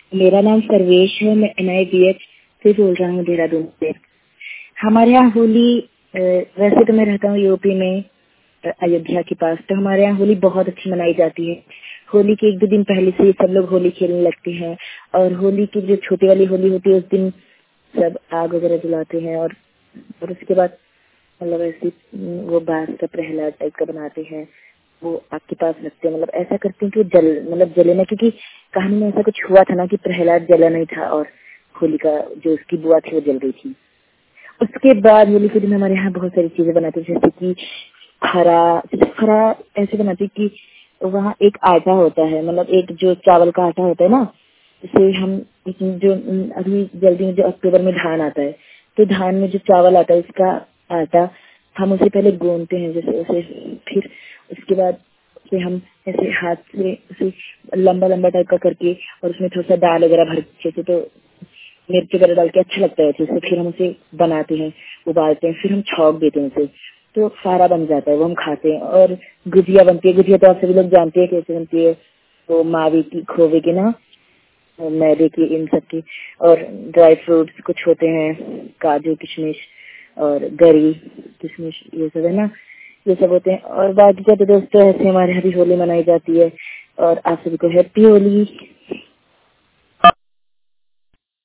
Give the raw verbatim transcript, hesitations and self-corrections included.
मेरा नाम सर्वेश है। मैं एन आई बी एच से बोल रहा हूँ, देहरादून से। हमारे यहाँ होली, वैसे तो मैं रहता हूँ यूपी में, अयोध्या के पास। तो हमारे यहाँ होली बहुत अच्छी मनाई जाती है। होली के एक दो दिन पहले से सब लोग होली खेलने लगते हैं। और होली की जो छोटी वाली होली होती है उस दिन सब आग वगैरह जलाते हैं। और और उसके बाद मतलब ऐसी वो बांस का प्रहलाद टाइप का बनाते हैं, वो आग के पास रखते हैं। मतलब ऐसा करते हैं कि जल मतलब जले ना, क्योंकि कहानी में ऐसा कुछ हुआ था ना कि प्रहलाद जला नहीं था और होली का जो उसकी बुआ थी वो जल गई थी। उसके बाद होली के दिन हमारे यहाँ बहुत सारी चीजें बनाते हैं, जैसे कि खरा खरा ऐसे बनाते कि वहाँ एक आटा होता है, मतलब एक जो चावल का आटा होता है ना, जैसे हम जो अभी जल्दी में जो अक्टूबर में धान आता है, तो धान में जो चावल आता है उसका आटा हम उसे पहले गूंथते हैं जैसे उसे, फिर उसके बाद उसे हम ऐसे हाथ से उसे लंबा लंबा टाइप का करके और उसमें थोड़ा सा दाल वगैरह भर के, तो मिर्च वगैरह डाल के अच्छा लगता है उसे। फिर हम उसे बनाते हैं, उबालते हैं, फिर हम छौंक देते हैं उसे, तो सारा बन जाता है, वो हम खाते हैं। और गुजिया बनती है। गुजिया तो आप सभी लोग जानते हैं कैसे बनती है, तो मावे की, खोवे की ना, मैदे की, इन सब की। और ड्राई फ्रूट्स कुछ होते हैं, काजू किशमिश और गरी किशमिश, ये सब है ना, ये सब होते हैं। और बाकी का तो दोस्तों ऐसे हमारे यहाँ भी होली मनाई जाती है। और आप सभी को हैप्पी होली।